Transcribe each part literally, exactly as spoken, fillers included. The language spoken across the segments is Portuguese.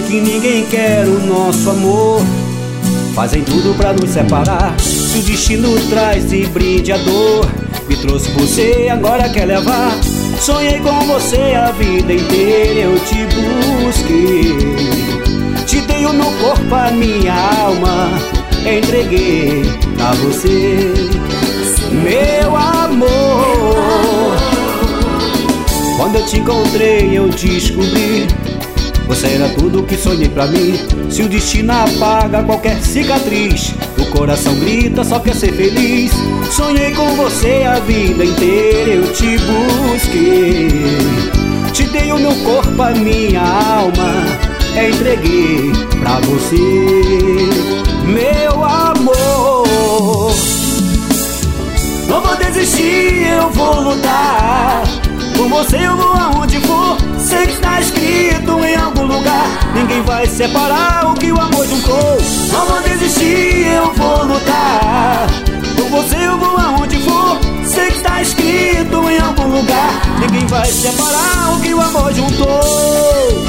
que ninguém quer o nosso amor. Fazem tudo pra nos separar. Se o destino traz de brinde a dor, me trouxe você, agora quer levar. Sonhei com você a vida inteira, eu te busquei. Te dei o meu corpo, a minha alma, entreguei pra você, meu amor. Quando eu te encontrei eu descobri, você era tudo que sonhei pra mim. Se o destino apaga qualquer cicatriz, o coração grita, só quer ser feliz. Sonhei com você a vida inteira, eu te busquei. Te dei o meu corpo, a minha alma, entreguei pra você, meu amor. Não vou desistir, eu vou lutar. Com você eu vou aonde for. Sei que está escrito em algum lugar, ninguém vai separar o que o amor juntou. Não vou desistir, eu vou lutar. Com você eu vou aonde for. Sei que está escrito em algum lugar, ninguém vai separar o que o amor juntou.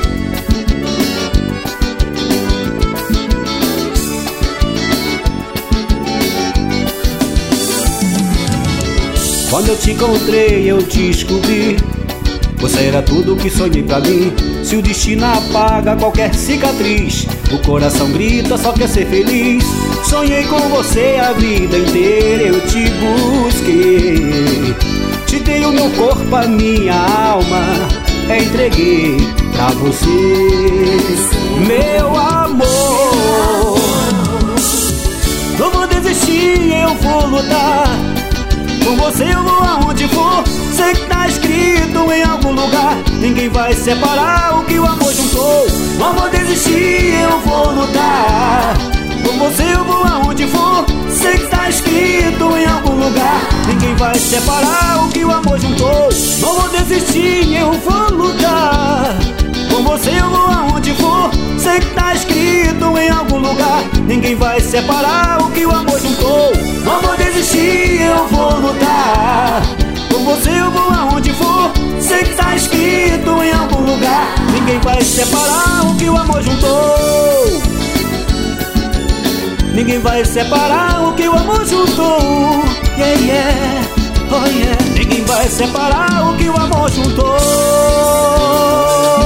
Quando eu te encontrei eu descobri, você era tudo que sonhei pra mim. Se o destino apaga qualquer cicatriz, o coração grita, só quer ser feliz. Sonhei com você a vida inteira, eu te busquei. Te dei o meu corpo, a minha alma, entreguei pra você, meu amor. Não vou desistir, eu vou lutar. Com você eu vou aonde for. Sei que tá escrito em algum lugar, ninguém vai separar o que o amor juntou. Não vou desistir, eu vou lutar. Com você eu vou aonde for. Sei que tá escrito em algum lugar, ninguém vai separar o que o amor juntou. Não vou desistir, eu vou lutar. Com você eu vou aonde for. Sei que tá escrito em algum lugar, ninguém vai separar o que o amor juntou. Não vou desistir, eu vou lutar. Com você eu vou aonde for. Sei que tá escrito em algum lugar, ninguém vai separar o que o amor juntou. Ninguém vai separar o que o amor juntou. Yeah, yeah, oh yeah. Ninguém vai separar o que o amor juntou.